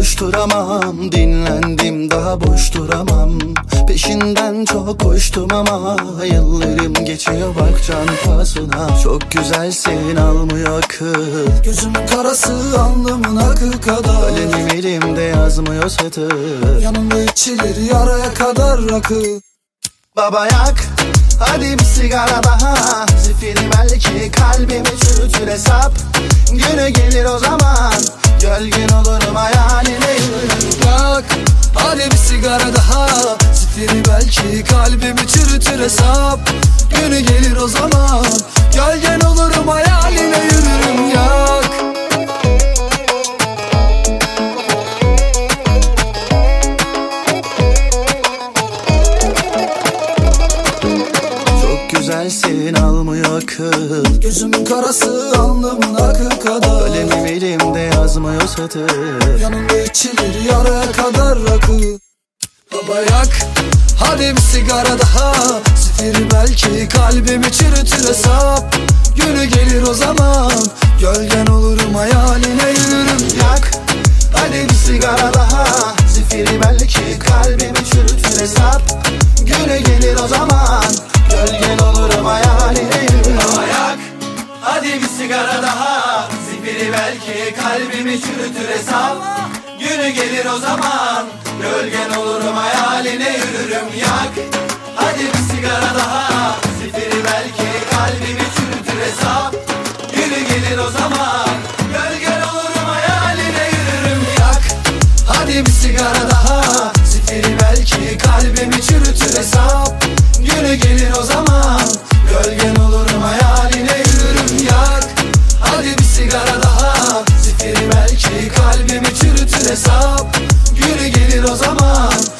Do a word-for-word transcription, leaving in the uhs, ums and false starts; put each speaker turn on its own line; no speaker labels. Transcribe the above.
koşturamam, dinlendim daha boş duramam. Peşinden çok koştum ama yıllarım geçiyor bak can pahasına. Çok güzelsin almıyor akıl,
Gözümün karası alnımın akı kadar.
kalemim elimde yazmıyor satır.
Yanımda içilir yaraya kadar rakı.
Baba yak, hadi bir sigara daha. Zifiri belki kalbimi çürütür hesap. Günü gelir o zaman, gölgen olurum hayaline yürürüm.
Yak, hadi bir sigara daha. Zifiri belki kalbimi çürütür hesap. Günü gelir o zaman, gölgen olurum hayaline yürürüm. Yak.
Güzelsin almıyor akıl,
Gözümün karası alnımın akı kadar.
kalemim elimde yazmıyor satır.
Yanımda içilir yaraya kadar rakı. Baba yak, hadi bir sigara daha. Zifiri belki kalbimi çürütür hesap. Günü gelir o zaman, gölgen olurum hayaline yürürüm.
Yak, hadi bir sigara daha. Zifiri belki kalbimi çürütür hesap. Günü gelir o zaman, gölgen olurum hayaline yürürüm.
Yak, hadi bir sigara daha. Zifiri belki kalbimi çürütür hesap. Günü gelir o zaman, gölgen olurum hayaline yürürüm. Yak, hadi bir sigara daha. Zifiri belki kalbimi çürütür hesap. Günü gelir o zaman, gölgen olurum hayaline yürürüm.
Yak, hadi bir sigara daha. Zifiri belki kalbimi çürütür hesap. Günü gelir o zaman, gölgen olurum hayaline yürürüm. Yak, hadi bir sigara daha. Zifiri belki kalbimi çürütür hesap. Günü gelir o zaman,